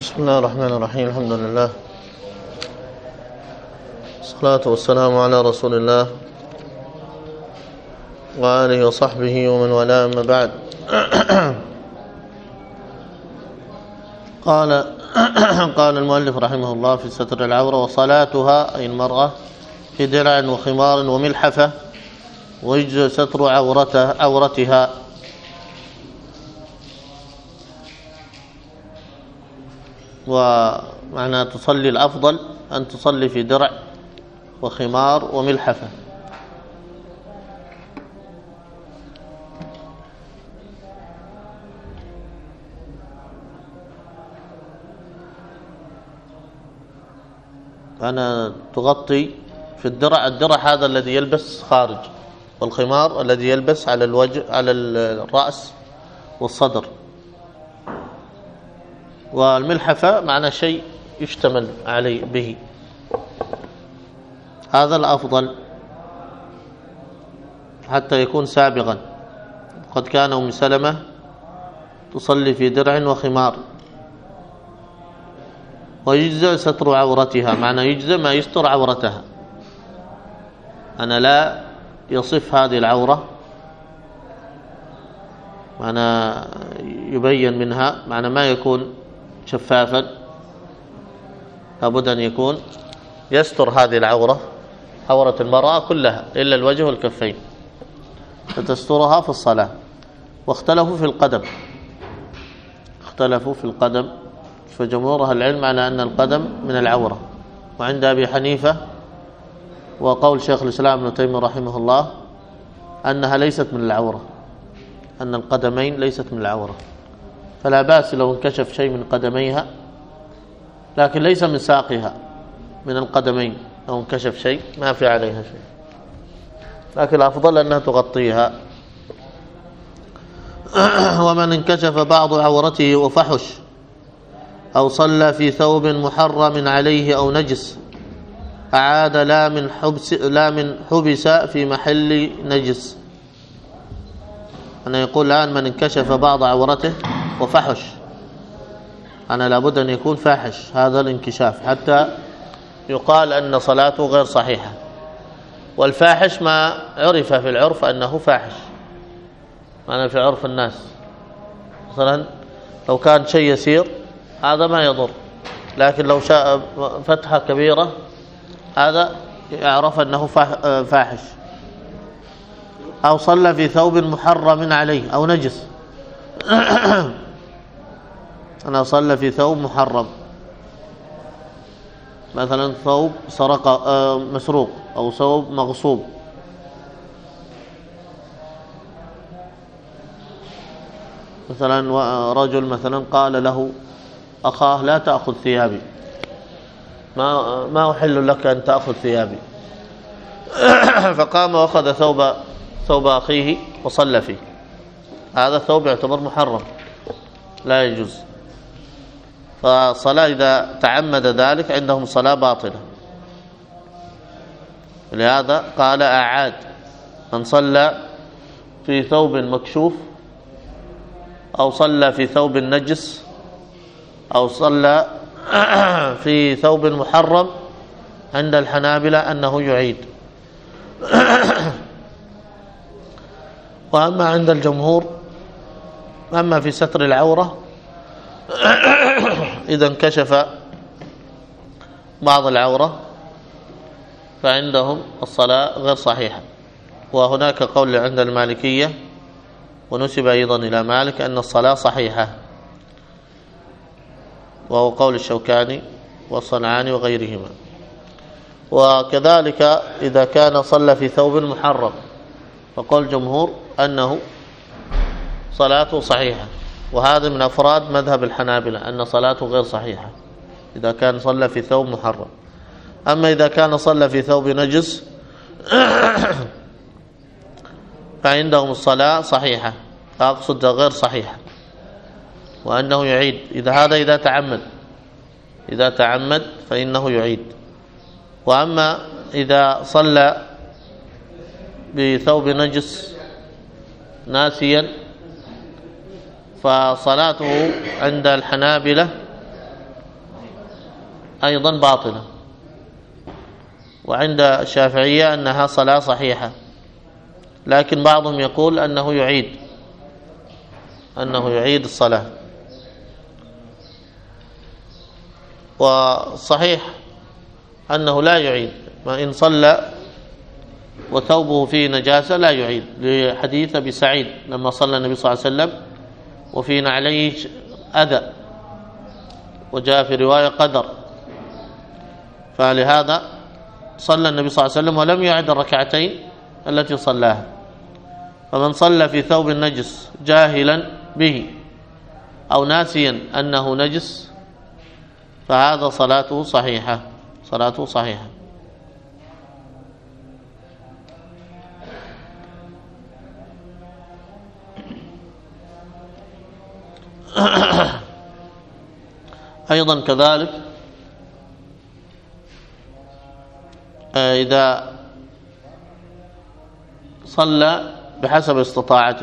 بسم الله الرحمن الرحيم. الحمد لله، الصلاة والسلام على رسول الله وآله وصحبه ومن والاه، أما بعد. قال المؤلف رحمه الله في ستر العورة: وصلاتها أي المرأة في درع وخمار وملحفة، ويجزئ ستر عورتها. ومعنى تصلي الأفضل أن تصلي في درع وخمار وملحفة. أنا تغطي في الدرع هذا الذي يلبس خارج، والخمار الذي يلبس على الوجه، على الرأس والصدر، والملحفة معنى شيء يشتمل عليه به. هذا الأفضل حتى يكون سابغا. قد كان أم سلمة تصلي في درع وخمار. ويجزئ ستر عورتها، معنى يجزئ ما يستر عورتها، أنا لا يصف هذه العورة، معنى يبين منها، معنى ما يكون شفافا، لابد أن يكون يستر هذه العورة، عورة المرأة كلها إلا الوجه والكفين، فتسترها في الصلاة. واختلفوا في القدم، فجمهور أهل العلم على أن القدم من العورة، وعند أبي حنيفة وقول شيخ الإسلام ابن تيمية رحمه الله أنها ليست من العورة، أن القدمين ليست من العورة، فلا بأس لو انكشف شيء من قدميها، لكن ليس من ساقها، من القدمين لو انكشف شيء ما في عليها شيء، لكن الأفضل أنها تغطيها. ومن انكشف بعض عورته وفحش أو صلى في ثوب محرم عليه أو نجس أعاد لا من حبس في محل نجس. أنا يقول الآن من انكشف بعض عورته وفحش، أنا لابد أن يكون فاحش هذا الانكشاف حتى يقال أن صلاته غير صحيحة. والفاحش ما عرف في العرف أنه فاحش، أنا في عرف الناس مثلا لو كان شيء يسير هذا ما يضر، لكن لو شاء فتحة كبيرة هذا يعرف أنه فاحش. أو صلى في ثوب محرم عليه أو نجس أنا صلى في ثوب محرم، مثلا ثوب مسروق أو ثوب مغصوب، مثلا رجل مثلا قال له أخاه لا تأخذ ثيابي، ما أحل لك أن تأخذ ثيابي، فقام وأخذ ثوب أخيه وصلى فيه، هذا الثوب يعتبر محرم لا يجوز. فالصلاة إذا تعمد ذلك عندهم صلاة باطلة. لهذا قال أعاد من صلى في ثوب مكشوف أو صلى في ثوب نجس أو صلى في ثوب محرم، عند الحنابلة أنه يعيد. وأما عند الجمهور، أما في ستر العورة إذا انكشف بعض العورة فعندهم الصلاة غير صحيحة. وهناك قول عند المالكية ونسب أيضا إلى مالك أن الصلاة صحيحة، وهو قول الشوكاني والصنعاني وغيرهما. وكذلك إذا كان صلى في ثوب محرم فقول الجمهور أنه صلاته صحيحة، وهذا من أفراد مذهب الحنابلة أن صلاته غير صحيحة إذا كان صلى في ثوب محرم. أما إذا كان صلى في ثوب نجس فعندهم الصلاة صحيحة، فأقصد غير صحيحة، وأنه يعيد إذا تعمد فإنه يعيد. وأما إذا صلى بثوب نجس ناسيا فصلاته عند الحنابلة أيضا باطلة. وعند الشافعية أنها صلاة صحيحة، لكن بعضهم يقول أنه يعيد الصلاة. والصحيح أنه لا يعيد، ما إن صلى وثوبه فيه نجاسة لا يعيد، لحديث أبي سعيد لما صلى النبي صلى الله عليه وسلم وفي نعليه أذى، وجاء في رواية قدر، فلهذا صلى النبي صلى الله عليه وسلم ولم يعد الركعتين التي صلاها. فمن صلى في ثوب النجس جاهلا به أو ناسيا أنه نجس فهذا صلاته صحيحة. أيضا كذلك إذا صلى بحسب استطاعته،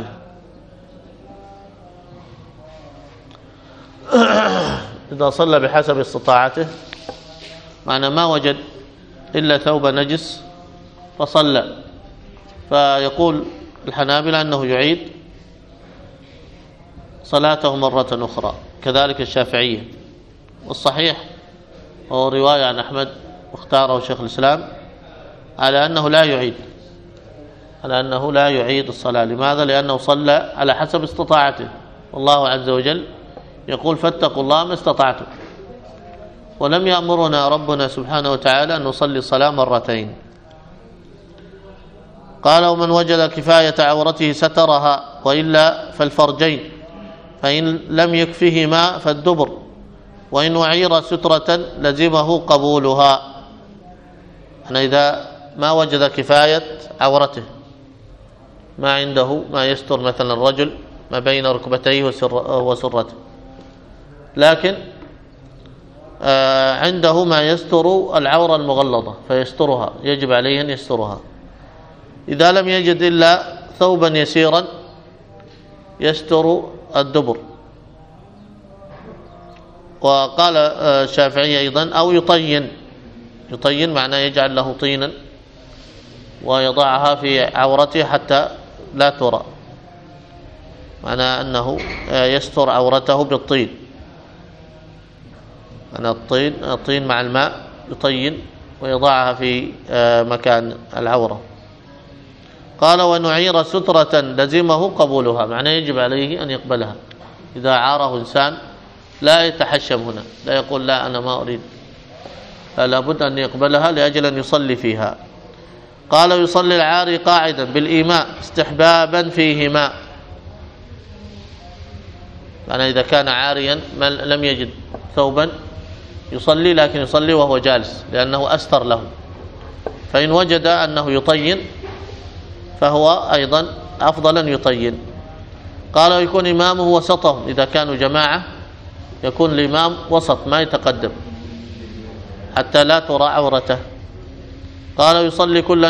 معنى ما وجد إلا ثوب نجس فصلى، فيقول الحنابلة أنه يعيد صلاته مرة أخرى، كذلك الشافعية. والصحيح هو رواية عن أحمد واختاره شيخ الإسلام على أنه لا يعيد الصلاة. لماذا؟ لأنه صلى على حسب استطاعته، والله عز وجل يقول فاتقوا الله ما استطعتم، ولم يأمرنا ربنا سبحانه وتعالى أن نصلي الصلاة مرتين. قال ومن وجد كفاية عورته سترها، وإلا فالفرجين، فإن لم يكفهما فالدبر، وإن وعير سترة لزمه قبولها. يعني إذا ما وجد كفاية عورته، ما عنده ما يستر مثلا الرجل ما بين ركبتيه وسرته، لكن عنده ما يستر العورة المغلظة فيسترها، يجب عليه أن يسترها. إذا لم يجد إلا ثوبا يسيرا يستر الدبر. وقال الشافعي أيضا أو يطين معناه يجعل له طينا ويضعها في عورته حتى لا ترى، معناه أنه يستر عورته بالطين. أنا الطين مع الماء يطين ويضعها في مكان العورة. قال ونعير سترة لزمه قبولها، معناه يجب عليه أن يقبلها. إذا عاره إنسان لا يتحشم هنا، لا يقول لا أنا ما أريد، لا بد أن يقبلها لأجل أن يصلي فيها. قال يصلي العاري قاعدا بالإيماء استحبابا فيه ماء، يعني إذا كان عاريا لم يجد ثوبا يصلي، لكن يصلي وهو جالس لأنه أستر له. فإن وجد أنه يطين فهو أيضا أفضل أن يطين. قال ويكون إمامه وسطهم، إذا كانوا جماعة يكون الإمام وسط ما يتقدم حتى لا ترى عورته. قال يصلي كل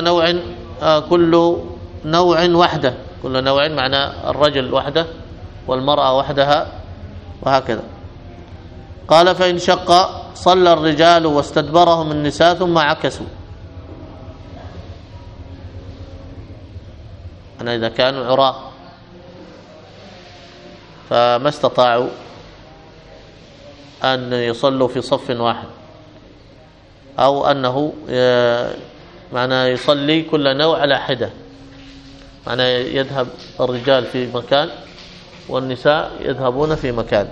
نوع وحده، كل نوع معنى الرجل وحده والمرأة وحدها وهكذا. قال فإن شق صلى الرجال واستدبرهم النساء ثم عكسوا، أنا إذا كانوا عراة فما استطاعوا أن يصلوا في صف واحد، أو أنه معنى يصلي كل نوع على حدة، معنى يذهب الرجال في مكان والنساء يذهبون في مكان.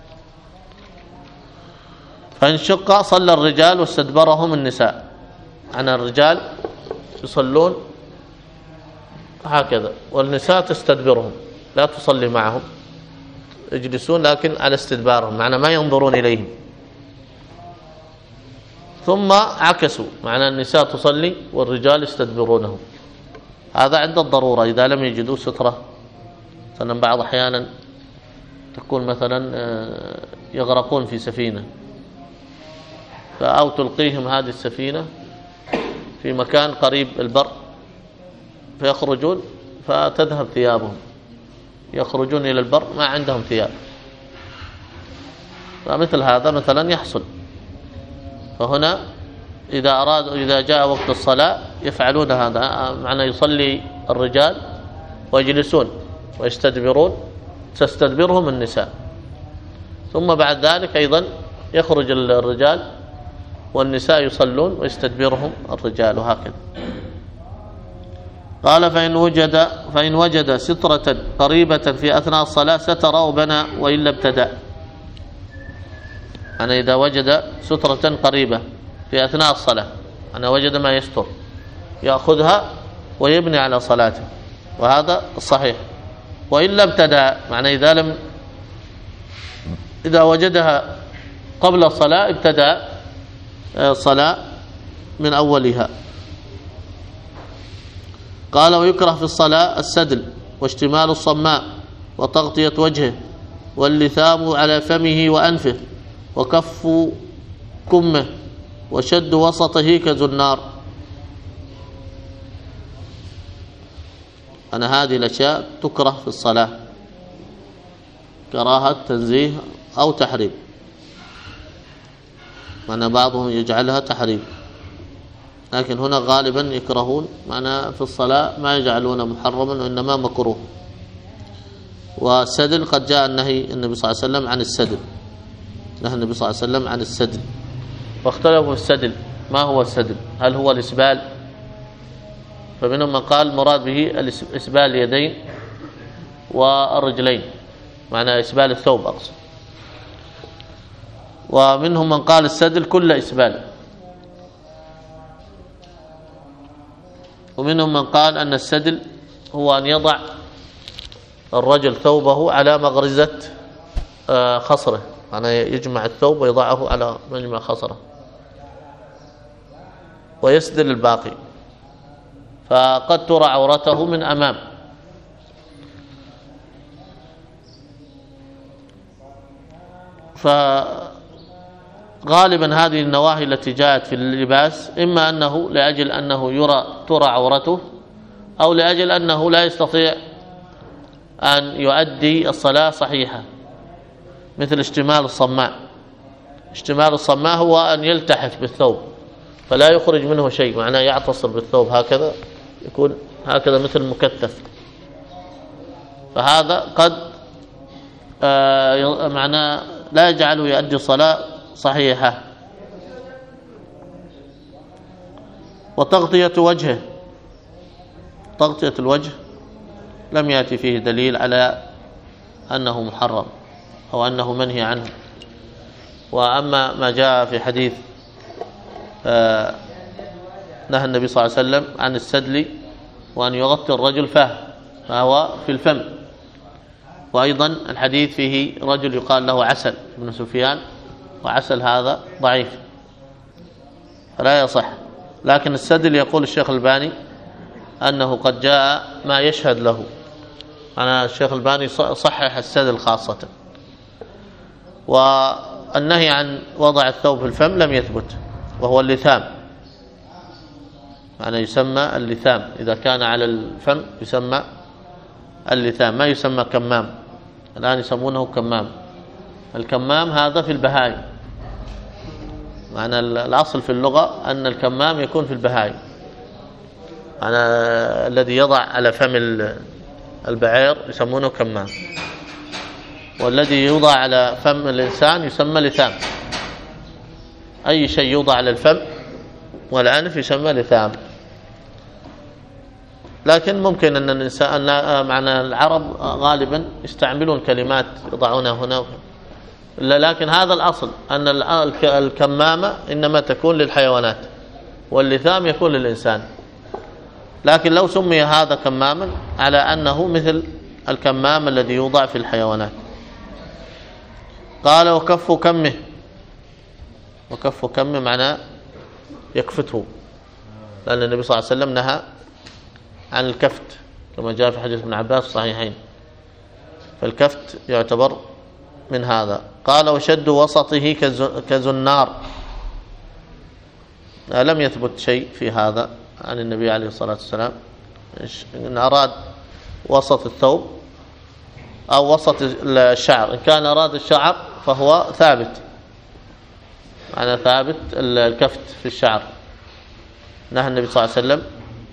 فإن شق صلى الرجال واستدبرهم النساء، أنا الرجال يصلون هكذا والنساء تستدبرهم، لا تصلي معهم، يجلسون لكن على استدبارهم، معنى ما ينظرون إليهم. ثم عكسوا، معنى النساء تصلي والرجال يستدبرونهم. هذا عند الضرورة إذا لم يجدوا سترة، مثلا بعض أحيانا تكون مثلا يغرقون في سفينة أو تلقيهم هذه السفينة في مكان قريب البر فيخرجون فتذهب ثيابهم، يخرجون إلى البر ما عندهم ثياب، فمثل هذا مثلا يحصل فهنا إذا جاء وقت الصلاة يفعلون هذا، معنى يصلي الرجال ويجلسون ويستدبرون، تستدبرهم النساء، ثم بعد ذلك أيضا يخرج الرجال والنساء يصلون ويستدبرهم الرجال، وهكذا. قال فإن وجد سترة قريبة في أثناء الصلاة ستر وبنى وإلا ابتدأ. أنا إذا وجد سترة قريبة في أثناء الصلاة، أنا وجد ما يستر، يأخذها ويبني على صلاته، وهذا الصحيح. وإلا ابتدأ، معنى إذا وجدها قبل الصلاة ابتدأ الصلاة من أولها. قال ويكره في الصلاة السدل واشتمال الصماء وتغطية وجهه واللثام على فمه وأنفه وكف كمه وشد وسطه كزنار. هذه الأشياء تكره في الصلاة، كراهة تنزيه أو تحريم، بعضهم يجعلها تحريم، لكن هنا غالبا يكرهون، في الصلاة ما يجعلون محرما وإنما مكروه. والسدل قد جاء النهي النبي صلى الله عليه وسلم عن السدل، نهى النبي صلى الله عليه وسلم عن السدل، واختلفوا في السدل، ما هو السدل؟ هل هو الإسبال؟ فمنهم من قال مراد به إسبال اليدين والرجلين، معنى إسبال الثوب أقصد. ومنهم من قال السدل كل إسبال. ومنهم من قال أن السدل هو أن يضع الرجل ثوبه على مغرزة خصره، يجمع الثوب ويضعه على مجمع خصره ويسدل الباقي، فقد ترى عورته من أمام. فغالبا هذه النواهي التي جاءت في اللباس إما أنه لأجل أنه ترى عورته، أو لأجل أنه لا يستطيع أن يؤدي الصلاة صحيحة، مثل اشتمال الصماء. اشتمال الصماء هو أن يلتحف بالثوب فلا يخرج منه شيء، معناه يعتصر بالثوب هكذا، يكون هكذا مثل مكتف، فهذا قد معناه لا يجعله يؤدي الصلاة صحيحة. وتغطية وجهه، تغطية الوجه لم يأتي فيه دليل على أنه محرم أو أنه منهي عنه. وأما ما جاء في حديث نهى النبي صلى الله عليه وسلم عن السدل وأن يغطي الرجل فهو في الفم. وأيضا الحديث فيه رجل يقال له عسل بن سفيان، وعسل هذا ضعيف فلا يصح. لكن السدل يقول الشيخ الباني أنه قد جاء ما يشهد له، الشيخ الباني صحح السدل خاصة. والنهي عن وضع الثوب في الفم لم يثبت، وهو اللثام، يسمى اللثام، إذا كان على الفم يسمى اللثام، ما يسمى كمام. الآن يسمونه كمام. الكمام هذا في البهائم، الأصل في اللغة أن الكمام يكون في البهائم، الذي يضع على فم البعير يسمونه كمام، والذي يوضع على فم الإنسان يسمى لثام. أي شيء يوضع على الفم والأنف يسمى لثام. لكن ممكن أن الإنسان العرب غالبا يستعملون كلمات يضعونها هنا، لكن هذا الأصل أن الكمامة إنما تكون للحيوانات واللثام يكون للإنسان. لكن لو سمي هذا كماما على أنه مثل الكمام الذي يوضع في الحيوانات. قال وكف كمه، وكف كمه معناه يكفته، لأن النبي صلى الله عليه وسلم نهى عن الكفت كما جاء في حديث ابن عباس الصحيحين، فالكفت يعتبر من هذا. قال وشد وسطه كزنار، لم يثبت شيء في هذا عن النبي عليه الصلاة والسلام. إن أراد وسط الثوب أو وسط الشعر، إن كان أراد الشعر فهو ثابت، معنى ثابت الكفت في الشعر، نهى النبي صلى الله عليه وسلم،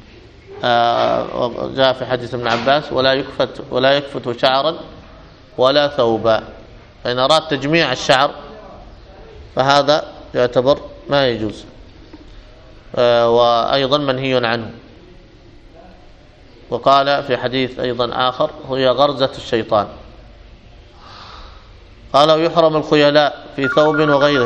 جاء في حديث ابن عباس ولا يكفت شعرا ولا ثوبا. فإن أراد تجميع الشعر فهذا يعتبر ما يجوز، وأيضا منهي عنه. وقال في حديث أيضا آخر هي غرزة الشيطان. قال ويحرم الخيلاء في ثوب وغيره،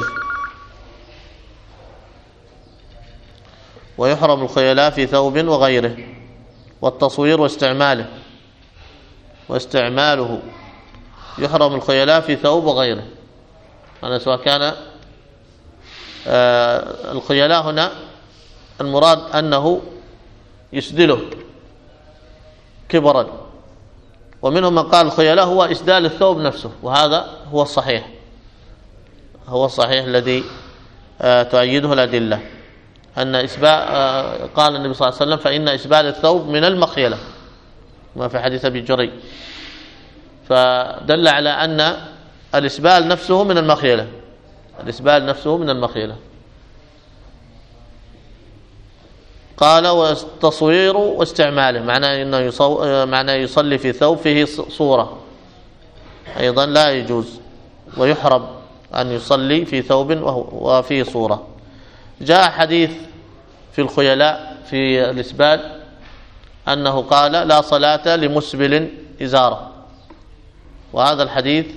ويحرم الخيلاء في ثوب وغيره، والتصوير واستعماله يحرم الخيلاء في ثوب وغيره. أنا سواء كان الخيلاء هنا المراد أنه يسدله كبرا، ومنهم من قال الخيلاء هو إسدال الثوب نفسه، وهذا هو الصحيح، الذي تؤيده الأدلة، أن قال النبي صلى الله عليه وسلم فإن إسبال الثوب من المخيلة، ما في حديث أبي جري، فدل على أن الإسبال نفسه من المخيلة. قال والتصوير واستعماله، معناه يصلي في ثوب فيه صورة، أيضا لا يجوز، ويحرم أن يصلي في ثوب وفيه صورة. جاء حديث في الخيلاء في الإسبال أنه قال لا صلاة لمسبل إزاره، وهذا الحديث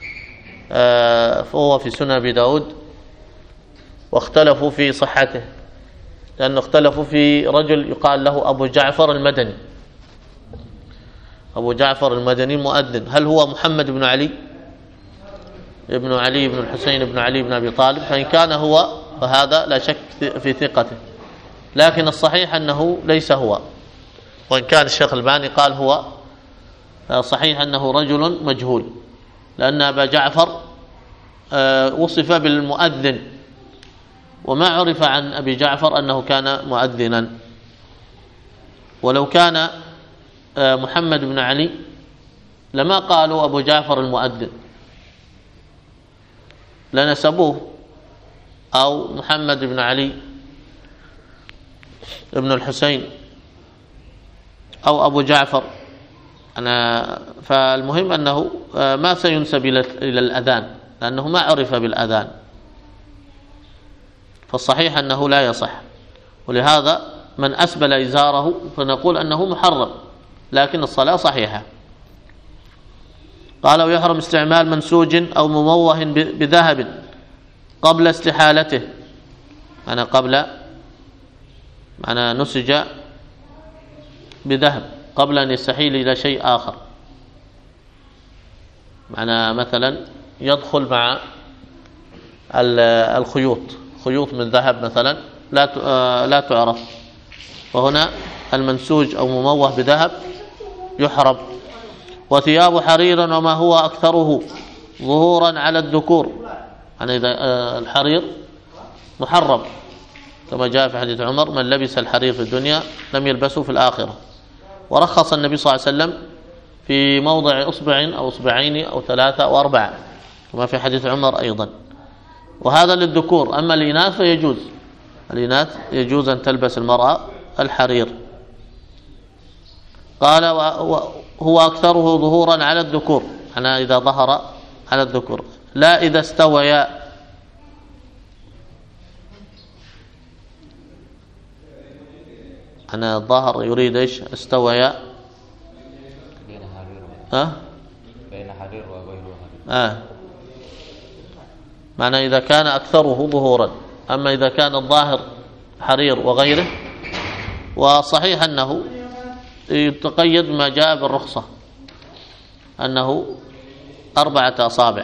فهو في سنن أبي داود، واختلفوا في صحته، لأنه اختلفوا في رجل يقال له أبو جعفر المدني مؤذن، هل هو محمد بن علي بن الحسين بن علي بن أبي طالب؟ فإن كان هو فهذا لا شك في ثقته، لكن الصحيح أنه ليس هو، وإن كان الشيخ الباني قال هو، صحيح أنه رجل مجهول، لأن أبا جعفر وصف بالمؤذن، وما عرف عن أبي جعفر أنه كان مؤذنا. ولو كان محمد بن علي لما قالوا أبو جعفر المؤذن، لنسبوه، أو محمد بن علي ابن الحسين، أو أبو جعفر. فالمهم أنه ما سينسب إلى الأذان، لأنه ما عرف بالأذان، فالصحيح أنه لا يصح. ولهذا من أسبل إزاره فنقول أنه محرم، لكن الصلاة صحيحة. قال ويحرم استعمال منسوج أو مموه بذهب قبل استحالته، نسج بذهب قبل أن يستحيل إلى شيء آخر، مثلا يدخل مع الخيوط، خيوط من ذهب مثلا لا تعرف، وهنا المنسوج أو مموه بذهب يحرم. وثياب حرير وما هو أكثره ظهورا على الذكور، إذا الحرير محرم، كما جاء في حديث عمر من لبس الحرير في الدنيا لم يلبسه في الآخرة. ورخص النبي صلى الله عليه وسلم في موضع إصبع أو إصبعين أو 3 أو 4، كما في حديث عمر أيضا، وهذا للذكور. أما الإناث فيجوز، يجوز أن تلبس المرأة الحرير. قال هو أكثره ظهورا على الذكور، إذا ظهر على الذكور، لا إذا استويا. الظهر يريد إيش؟ استويا بين حرير وغيره، معنى إذا كان أكثره ظهورا. أما إذا كان الظاهر حرير وغيره، وصحيح أنه يتقيد ما جاء بالرخصة، أنه 4 أصابع.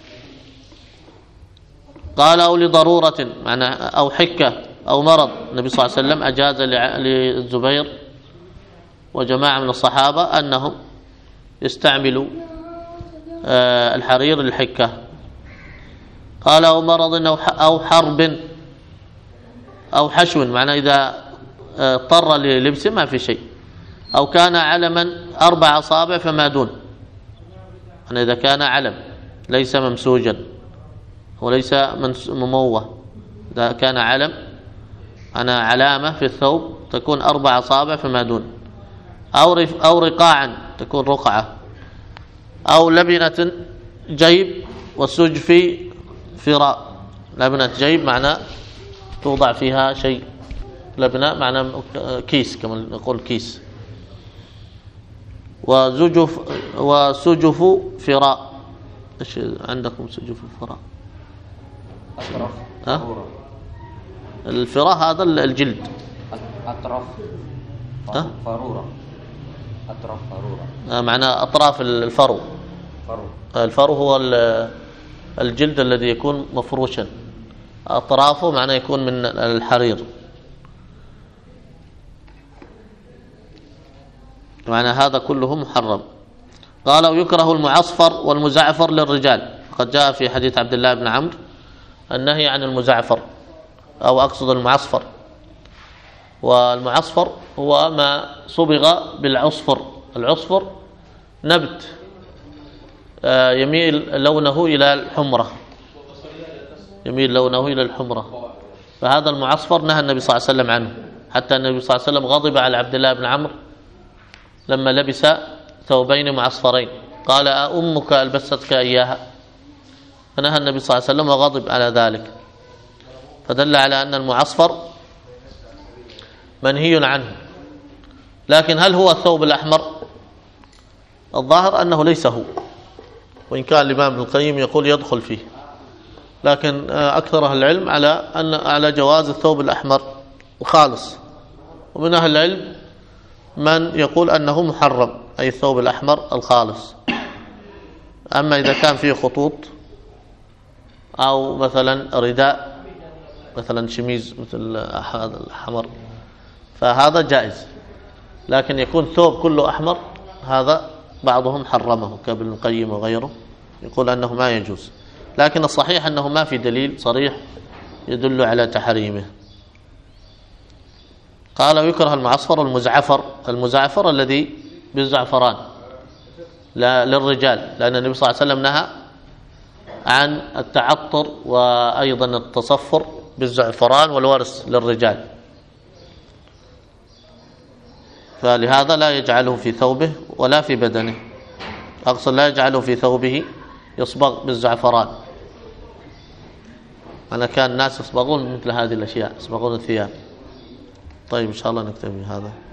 قال أو لضرورة، أو حكة أو مرض، النبي صلى الله عليه وسلم أجاز للزبير وجماعة من الصحابة أنهم يستعملوا الحرير للحكة. قال أو مرض أو حرب أو حشو، إذا اضطر للبسه ما في شيء. أو كان علما 4 أصابع فما دون، إذا كان علم ليس ممسوجا وليس مموه، إذا كان علم أنا علامة في الثوب تكون 4 أصابع فما دون، أو رقاعا تكون رقعة، أو لبنة جيب وسجف فراء. لبنة جيب معناه توضع فيها شيء، لبنة معناه كيس كما نقول كيس، وسجف فراء. ايش عندكم سجف الفراء؟ أطراف الفراء هذا الجلد. أطراف فرورة. أطراف فرورة معناه أطراف الفرو. الفرو هو الجلد الذي يكون مفروشا، أطرافه معناه يكون من الحرير. معنى هذا كله محرم. قال ويكره المعصفر والمزعفر للرجال، قد جاء في حديث عبد الله بن عمرو النهي عن المزعفر، أو أقصد المعصفر. والمعصفر هو ما صبغ بالعصفر. العصفر نبت يميل لونه إلى الحمرة، يميل لونه إلى الحمرة، فهذا المعصفر نهى النبي صلى الله عليه وسلم عنه. حتى النبي صلى الله عليه وسلم غضب على عبد الله بن عمرو لما لبس ثوبين معصفرين، قال أمك ألبستك إياها، فنهى النبي صلى الله عليه وسلم وغضب على ذلك، فدل على أن المعصفر منهي عنه. لكن هل هو الثوب الأحمر؟ الظاهر أنه ليس هو، وإن كان الإمام ابن القيم يقول يدخل فيه، لكن أكثر أهل العلم على جواز الثوب الأحمر الخالص، ومن أهل العلم من يقول أنه محرم، أي الثوب الأحمر الخالص. أما إذا كان فيه خطوط أو مثلا رداء، مثلا شميز مثل هذا الأحمر، فهذا جائز. لكن يكون ثوب كله أحمر هذا بعضهم حرمه كابن القيم وغيره، يقول أنه ما يجوز. لكن الصحيح أنه ما في دليل صريح يدل على تحريمه. قال ويكره المعصفر والمزعفر. المزعفر الذي بالزعفران للرجال، لأن النبي صلى الله عليه وسلم نهى عن التعطر وأيضا التصفر بالزعفران والورس للرجال، فلهذا لا يجعله في ثوبه ولا في بدنه. أقصد لا يجعله في ثوبه يصبغ بالزعفران. أنا كان الناس يصبغون مثل هذه الأشياء، يصبغون الثياب. طيب إن شاء الله نكتفي هذا.